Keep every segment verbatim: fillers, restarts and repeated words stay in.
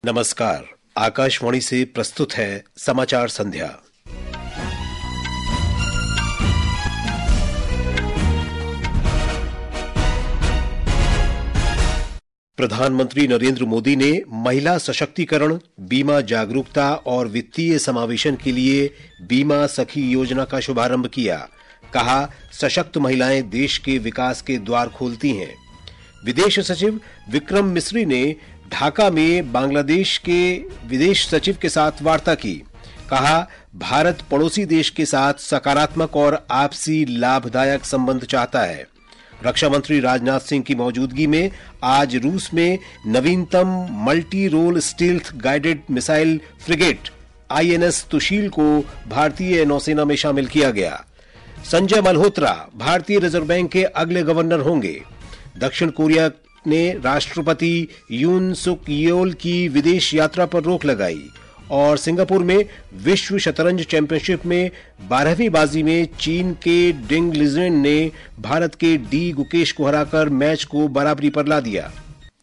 नमस्कार, आकाशवाणी से प्रस्तुत है समाचार संध्या। प्रधानमंत्री नरेंद्र मोदी ने महिला सशक्तिकरण, बीमा जागरूकता और वित्तीय समावेशन के लिए बीमा सखी योजना का शुभारंभ किया। कहा, सशक्त महिलाएं देश के विकास के द्वार खोलती हैं। विदेश सचिव विक्रम मिस्री ने ढाका में बांग्लादेश के विदेश सचिव के साथ वार्ता की। कहा, भारत पड़ोसी देश के साथ सकारात्मक और आपसी लाभदायक संबंध चाहता है। रक्षा मंत्री राजनाथ सिंह की मौजूदगी में आज रूस में नवीनतम multi role stealth guided missile frigate I N S Tushil को भारतीय नौसेना में शामिल किया गया। संजय मल्होत्रा भारतीय रिजर्व बैंक के अगले गवर्नर होंगे। दक्षिण कोरिया ने राष्ट्रपति यून सुक येओल की विदेश यात्रा पर रोक लगाई और सिंगापुर में विश्व शतरंज चैंपियनशिप में बारहवीं बाजी में चीन के डिंग लिजेन ने भारत के डी गुकेश को हराकर मैच को बराबरी पर ला दिया।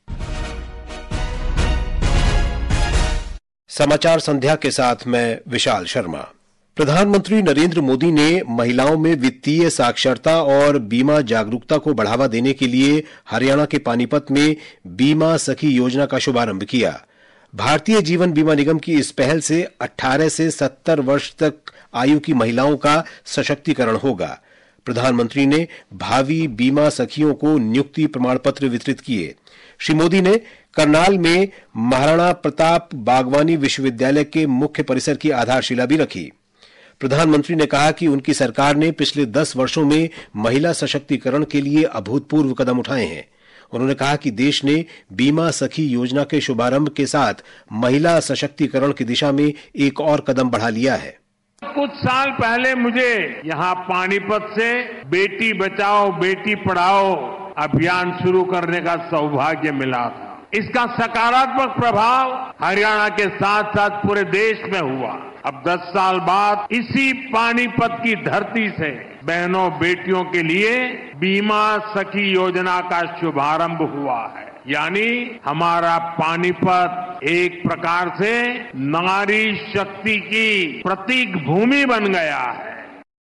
समाचार संध्या के साथ मैं विशाल शर्मा। प्रधानमंत्री नरेंद्र मोदी ने महिलाओं में वित्तीय साक्षरता और बीमा जागरूकता को बढ़ावा देने के लिए हरियाणा के पानीपत में बीमा सखी योजना का शुभारंभ किया। भारतीय जीवन बीमा निगम की इस पहल से अठारह से सत्तर वर्ष तक आयु की महिलाओं का सशक्तिकरण होगा। प्रधानमंत्री ने भावी बीमा सखियों को नियुक्ति प्रमाण पत्र वितरित किए। श्री मोदी ने करनाल में महाराणा प्रताप बागवानी विश्वविद्यालय के मुख्य परिसर की आधारशिला भी रखी। प्रधानमंत्री ने कहा कि उनकी सरकार ने पिछले दस वर्षों में महिला सशक्तिकरण के लिए अभूतपूर्व कदम उठाए हैं। उन्होंने कहा कि देश ने बीमा सखी योजना के शुभारंभ के साथ महिला सशक्तिकरण की दिशा में एक और कदम बढ़ा लिया है। कुछ साल पहले मुझे यहाँ पानीपत से बेटी बचाओ बेटी पढ़ाओ अभियान शुरू करने का सौभाग्य मिला था। इसका सकारात्मक प्रभाव हरियाणा के साथ साथ पूरे देश में हुआ। अब दस साल बाद इसी पानीपत की धरती से बहनों बेटियों के लिए बीमा सखी योजना का शुभारंभ हुआ है। यानी हमारा पानीपत एक प्रकार से नारी शक्ति की प्रतीक भूमि बन गया है।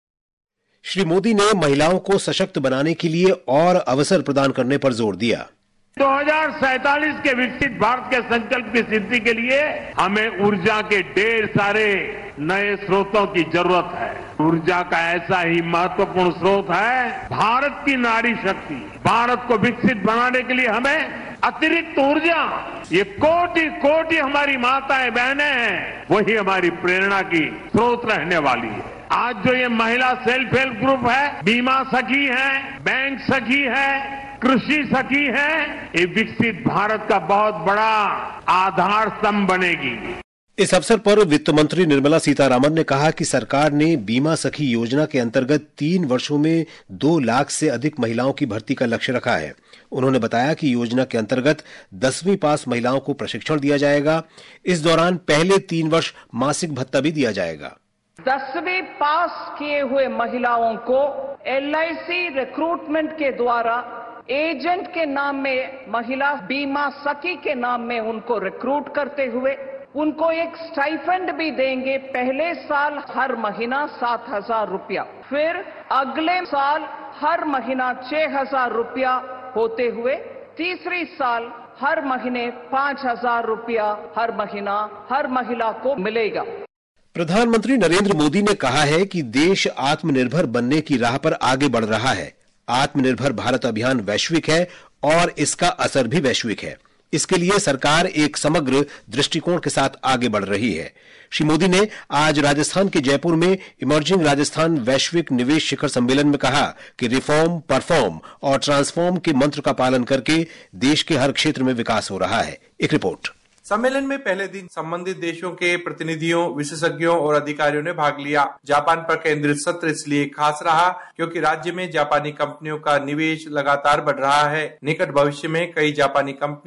श्री मोदी ने महिलाओं को सशक्त बनाने के लिए और अवसर प्रदान करने पर जोर दिया। दो हजार सैतालीस के विकसित भारत के संकल्प की सिद्धि के लिए हमें ऊर्जा के ढेर सारे नए स्रोतों की जरूरत है। ऊर्जा का ऐसा ही महत्वपूर्ण स्रोत है भारत की नारी शक्ति। भारत को विकसित बनाने के लिए हमें अतिरिक्त ऊर्जा, ये कोटि कोटि हमारी माताएं बहनें हैं, वही हमारी प्रेरणा की स्रोत रहने वाली है। आज जो ये महिला सेल्फ हेल्प ग्रुप है, बीमा सखी है, बैंक सखी है, कृषि सखी है, ये विकसित भारत का बहुत बड़ा आधार स्तंभ बनेगी। इस अवसर पर वित्त मंत्री निर्मला सीतारामन ने कहा कि सरकार ने बीमा सखी योजना के अंतर्गत तीन वर्षों में दो लाख से अधिक महिलाओं की भर्ती का लक्ष्य रखा है। उन्होंने बताया कि योजना के अंतर्गत दसवीं पास महिलाओं को प्रशिक्षण दिया जाएगा। इस दौरान पहले तीन वर्ष मासिक भत्ता भी दिया जाएगा। दसवीं पास किए हुए महिलाओं को एल आई सी रिक्रूटमेंट के द्वारा एजेंट के नाम में महिला बीमा सखी के नाम में उनको रिक्रूट करते हुए उनको एक स्टाइफंड भी देंगे। पहले साल हर महीना सात हजार रुपया, फिर अगले साल हर महीना छह हजार रुपया होते हुए तीसरी साल हर महीने पांच हजार रुपया हर महीना हर महिला को मिलेगा। प्रधानमंत्री नरेंद्र मोदी ने कहा है कि देश आत्मनिर्भर बनने की राह पर आगे बढ़ रहा है। आत्मनिर्भर भारत अभियान वैश्विक है और इसका असर भी वैश्विक है। इसके लिए सरकार एक समग्र दृष्टिकोण के साथ आगे बढ़ रही है। श्री मोदी ने आज राजस्थान के जयपुर में इमर्जिंग राजस्थान वैश्विक निवेश शिखर सम्मेलन में कहा कि रिफॉर्म, परफॉर्म और ट्रांसफॉर्म के मंत्र का पालन करके देश के हर क्षेत्र में विकास हो रहा है। एक रिपोर्ट। सम्मेलन में पहले दिन संबंधित देशों के प्रतिनिधियों, विशेषज्ञों और अधिकारियों ने भाग लिया। जापान पर केंद्रित सत्र इसलिए खास रहा क्योंकि राज्य में जापानी कंपनियों का निवेश लगातार बढ़ रहा है। निकट भविष्य में कई जापानी कंपनियां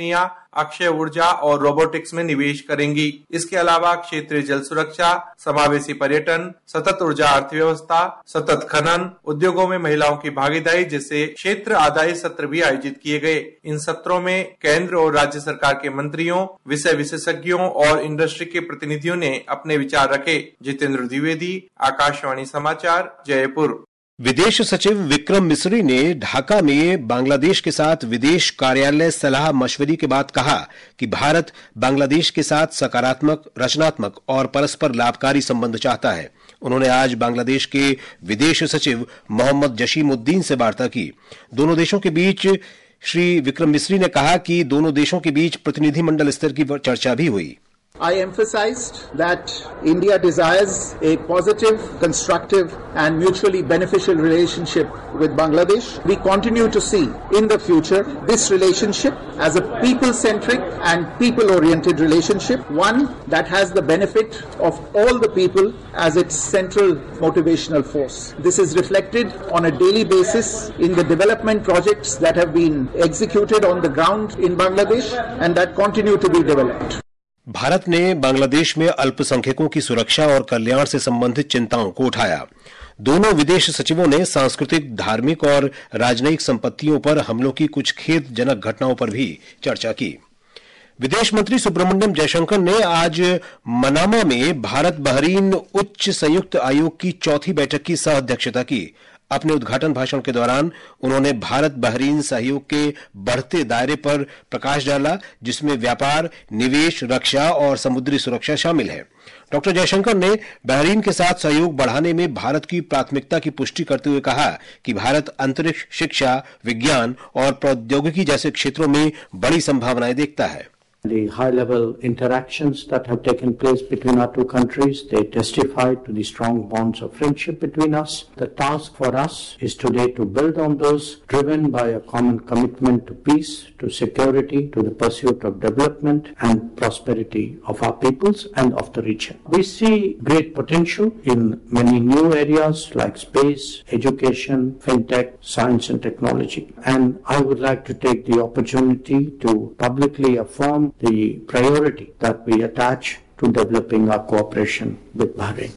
अक्षय ऊर्जा और रोबोटिक्स में निवेश करेंगी। इसके अलावा क्षेत्रीय जल सुरक्षा, समावेशी पर्यटन, सतत ऊर्जा अर्थव्यवस्था, सतत खनन, उद्योगों में महिलाओं की भागीदारी जैसे क्षेत्र आधारित सत्र भी आयोजित किए गए। इन सत्रों में केंद्र और राज्य सरकार के मंत्रियों, विषय विशेषज्ञों और इंडस्ट्री के प्रतिनिधियों ने अपने विचार रखे। जितेंद्र द्विवेदी, आकाशवाणी समाचार, जयपुर। विदेश सचिव विक्रम मिस्री ने ढाका में बांग्लादेश के साथ विदेश कार्यालय सलाह मशवरे के बाद कहा कि भारत बांग्लादेश के साथ सकारात्मक, रचनात्मक और परस्पर लाभकारी संबंध चाहता है। उन्होंने आज बांग्लादेश के विदेश सचिव मोहम्मद जशीमुद्दीन से वार्ता की। दोनों देशों के बीच श्री विक्रम मिस्री ने कहा कि दोनों देशों के बीच प्रतिनिधिमंडल स्तर की चर्चा भी हुई। I emphasized that India desires a positive, constructive and mutually beneficial relationship with Bangladesh. We continue to see in the future this relationship as a people-centric and people-oriented relationship, one that has the benefit of all the people as its central motivational force. This is reflected on a daily basis in the development projects that have been executed on the ground in Bangladesh and that continue to be developed. Bharat ने बांग्लादेश में अल्पसंख्यकों की सुरक्षा और कल्याण से संबंधित चिंताओं को उठाया। दोनों विदेश सचिवों ने सांस्कृतिक, धार्मिक और राजनयिक संपत्तियों पर हमलों की कुछ खेदजनक घटनाओं पर भी चर्चा की। विदेश मंत्री सुब्रमण्यम जयशंकर ने आज मनामा में भारत बहरीन उच्च संयुक्त आयोग की चौथी बैठक की सह अध्यक्षता की। अपने उद्घाटन भाषण के दौरान उन्होंने भारत बहरीन सहयोग के बढ़ते दायरे पर प्रकाश डाला, जिसमें व्यापार, निवेश, रक्षा और समुद्री सुरक्षा शामिल है। डॉक्टर जयशंकर ने बहरीन के साथ सहयोग बढ़ाने में भारत की प्राथमिकता की पुष्टि करते हुए कहा कि भारत अंतरिक्ष, शिक्षा, विज्ञान और प्रौद्योगिकी जैसे क्षेत्रों में बड़ी संभावनाएं देखता है। The high-level interactions that have taken place between our two countries, they testify to the strong bonds of friendship between us. The task for us is today to build on those, driven by a common commitment to peace, to security, to the pursuit of development and prosperity of our peoples and of the region. We see great potential in many new areas like space, education, fintech, science and technology. And I would like to take the opportunity to publicly affirm the priority that we attach to developing our cooperation with Bahrain.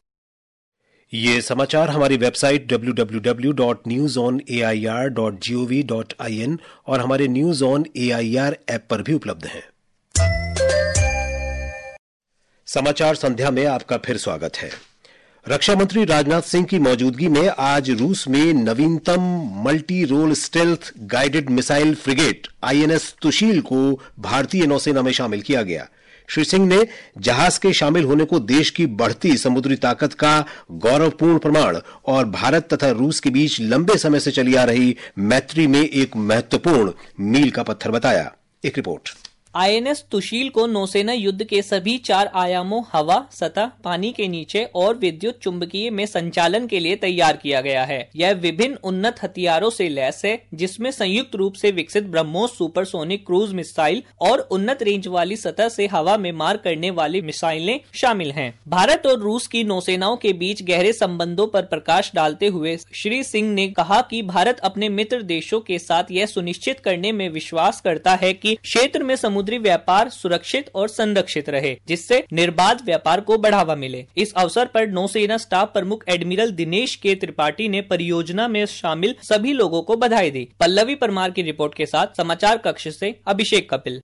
ये समाचार हमारी website W W W dot news on A I R dot G O V dot I N और हमारे news on A I R app पर भी उपलब्ध हैं। समाचार संध्या में आपका फिर स्वागत है। रक्षा मंत्री राजनाथ सिंह की मौजूदगी में आज रूस में नवीनतम multi role stealth guided missile frigate I N S Tushil को भारतीय नौसेना में शामिल किया गया। श्री सिंह ने जहाज के शामिल होने को देश की बढ़ती समुद्री ताकत का गौरवपूर्ण प्रमाण और भारत तथा रूस के बीच लंबे समय से चली आ रही मैत्री में एक महत्वपूर्ण मील का पत्थर बताया। एक रिपोर्ट। आई एन एस तुशील को नौसेना युद्ध के सभी चार आयामों हवा, सतह, पानी के नीचे और विद्युत चुंबकीय में संचालन के लिए तैयार किया गया है। यह विभिन्न उन्नत हथियारों से लैस है, जिसमें संयुक्त रूप से विकसित ब्रह्मोस सुपरसोनिक क्रूज मिसाइल और उन्नत रेंज वाली सतह से हवा में मार करने वाली मिसाइलें शामिल हैं। भारत और रूस की नौसेनाओं के बीच गहरे संबंधों पर प्रकाश डालते हुए श्री सिंह ने कहा कि भारत अपने मित्र देशों के साथ यह सुनिश्चित करने में विश्वास करता है कि क्षेत्र में समुद्री व्यापार सुरक्षित और संरक्षित रहे, जिससे निर्बाध व्यापार को बढ़ावा मिले। इस अवसर पर नौसेना स्टाफ प्रमुख एडमिरल दिनेश के त्रिपाठी ने परियोजना में शामिल सभी लोगों को बधाई दी। पल्लवी परमार की रिपोर्ट के साथ समाचार कक्ष से अभिषेक कपिल।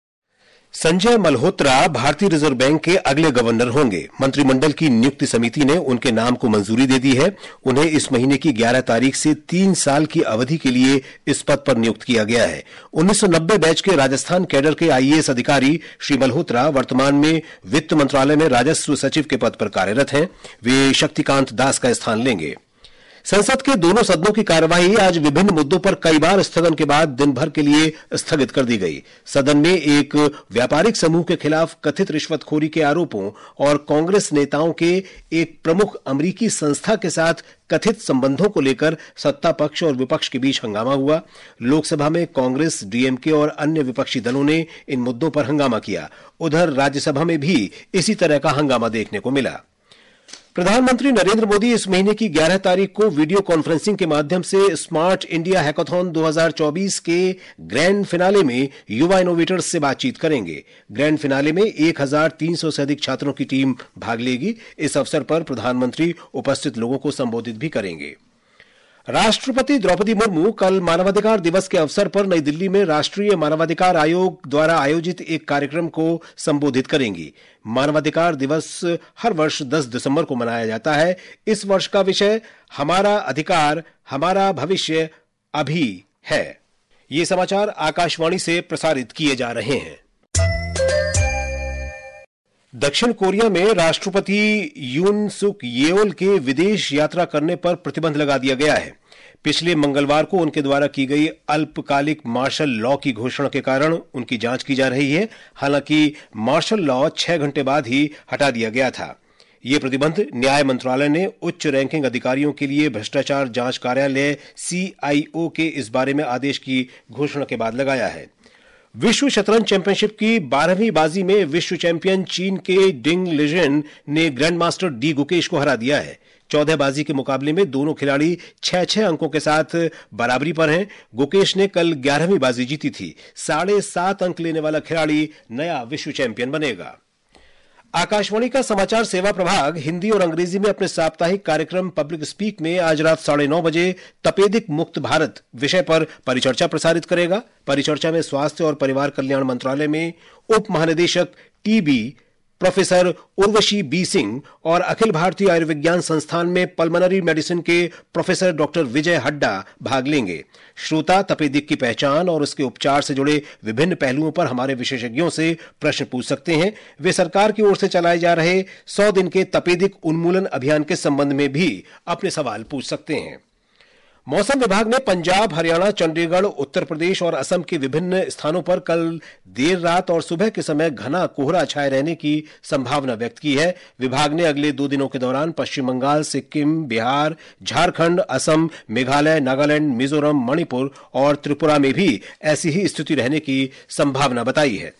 संजय मल्होत्रा भारतीय रिजर्व बैंक के अगले गवर्नर होंगे। मंत्रिमंडल की नियुक्ति समिति ने उनके नाम को मंजूरी दे दी है। उन्हें इस महीने की ग्यारह तारीख से तीन साल की अवधि के लिए इस पद पर नियुक्त किया गया है। उन्नीस सौ नब्बे बैच के राजस्थान कैडर के आई ए एस अधिकारी श्री मल्होत्रा वर्तमान में वित्त मंत्रालय में राजस्व सचिव के पद पर कार्यरत हैं। वे शक्तिकांत दास का स्थान लेंगे। संसद के दोनों सदनों की कार्यवाही आज विभिन्न मुद्दों पर कई बार स्थगन के बाद दिन भर के लिए स्थगित कर दी गई। सदन में एक व्यापारिक समूह के खिलाफ कथित रिश्वतखोरी के आरोपों और कांग्रेस नेताओं के एक प्रमुख अमेरिकी संस्था के साथ कथित संबंधों को लेकर सत्ता पक्ष और विपक्ष के बीच हंगामा हुआ। लोकसभा में कांग्रेस, डी एम के और अन्य विपक्षी दलों ने इन मुद्दों पर हंगामा किया। उधर राज्यसभा में भी इसी तरह का हंगामा देखने को मिला। प्रधानमंत्री नरेंद्र मोदी इस महीने की ग्यारह तारीख को वीडियो कॉन्फ्रेंसिंग के माध्यम से स्मार्ट इंडिया हैकाथॉन दो हज़ार चौबीस के ग्रैंड फिनाले में युवा इनोवेटर्स से बातचीत करेंगे। ग्रैंड फिनाले में एक हज़ार तीन सौ से अधिक छात्रों की टीम भाग लेगी। इस अवसर पर प्रधानमंत्री उपस्थित लोगों को संबोधित भी करेंगे। राष्ट्रपति द्रौपदी मुर्मू कल मानवाधिकार दिवस के अवसर पर नई दिल्ली में राष्ट्रीय मानवाधिकार आयोग द्वारा आयोजित एक कार्यक्रम को संबोधित करेंगी। मानवाधिकार दिवस हर वर्ष दस दिसंबर को मनाया जाता है। इस वर्ष का विषय हमारा अधिकार हमारा भविष्य अभी है। ये समाचार आकाशवाणी से प्रसारित किए जा रहे हैं। दक्षिण कोरिया में राष्ट्रपति यून सुक येओल के विदेश यात्रा करने पर प्रतिबंध लगा दिया गया है। पिछले मंगलवार को उनके द्वारा की गई अल्पकालिक मार्शल लॉ की घोषणा के कारण उनकी जांच की जा रही है। हालांकि मार्शल लॉ छह घंटे बाद ही हटा दिया गया था। यह प्रतिबंध न्याय मंत्रालय ने उच्च रैंकिंग अधिकारियों के लिए भ्रष्टाचार जांच कार्यालय सी आई ओ के इस बारे में आदेश की घोषणा के बाद लगाया है। विश्व शतरंज चैंपियनशिप की बारहवीं बाजी में विश्व चैंपियन चीन के डिंग लिजन ने ग्रैंड मास्टर डी गुकेश को हरा दिया है। चौदह बाजी के मुकाबले में दोनों खिलाड़ी छह छह अंकों के साथ बराबरी पर हैं। गुकेश ने कल ग्यारहवीं बाजी जीती थी। साढ़े सात अंक लेने वाला खिलाड़ी नया विश्व चैंपियन बनेगा। आकाशवाणी का समाचार सेवा प्रभाग हिंदी और अंग्रेजी में अपने साप्ताहिक कार्यक्रम पब्लिक स्पीक में आज रात साढ़े नौ बजे तपेदिक मुक्त भारत विषय पर परिचर्चा प्रसारित करेगा। परिचर्चा में स्वास्थ्य और परिवार कल्याण मंत्रालय में उप महानिदेशक TB professor Urvashi B Singh और अखिल भारतीय आयुर्विज्ञान संस्थान में पल्मोनरी मेडिसिन के प्रोफेसर डॉक्टर विजय हड्डा भाग लेंगे। श्रोता तपेदिक की पहचान और उसके उपचार से जुड़े विभिन्न पहलुओं पर हमारे विशेषज्ञों से प्रश्न पूछ सकते हैं। वे सरकार की ओर से चलाए जा रहे सौ दिन के तपेदिक उन्मूलन अभियान के संबंध में भी अपने सवाल पूछ सकते हैं। मौसम विभाग ने पंजाब, हरियाणा, चंडीगढ़, उत्तर प्रदेश और असम के विभिन्न स्थानों पर कल देर रात और सुबह के समय घना कोहरा छाए रहने की संभावना व्यक्त की है। विभाग ने अगले दो दिनों के दौरान पश्चिम बंगाल, सिक्किम, बिहार, झारखंड, असम, मेघालय, नागालैंड, मिजोरम, मणिपुर और त्रिपुरा में भी ऐसी ही स्थिति रहने की संभावना बताई है।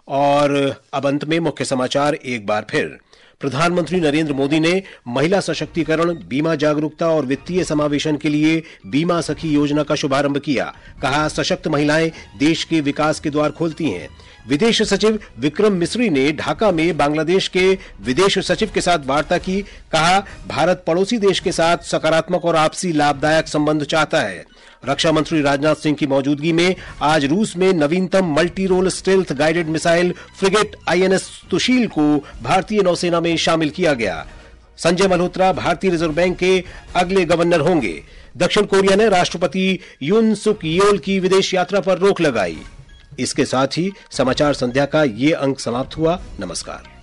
और अब अंत में मुख्य समाचार एक बार फिर। प्रधानमंत्री नरेंद्र मोदी ने महिला सशक्तिकरण, बीमा जागरूकता और वित्तीय समावेशन के लिए बीमा सखी योजना का शुभारंभ किया। कहा, सशक्त महिलाएं देश के विकास के द्वार खोलती हैं। विदेश सचिव विक्रम मिस्री ने ढाका में बांग्लादेश के विदेश सचिव के साथ वार्ता की। कहा, भारत पड़ोसी देश के साथ सकारात्मक और आपसी लाभदायक संबंध चाहता है। रक्षा मंत्री राजनाथ सिंह की मौजूदगी में आज रूस में नवीनतम multi role stealth guided missile frigate I N S Tushil को भारतीय नौसेना में शामिल किया गया। संजय मल्होत्रा भारतीय रिजर्व बैंक के अगले गवर्नर होंगे। दक्षिण कोरिया ने राष्ट्रपति यून सुक येओल की विदेश यात्रा पर रोक लगाई। इसके साथ ही समाचार संध्या का ये अंक समाप्त हुआ। नमस्कार।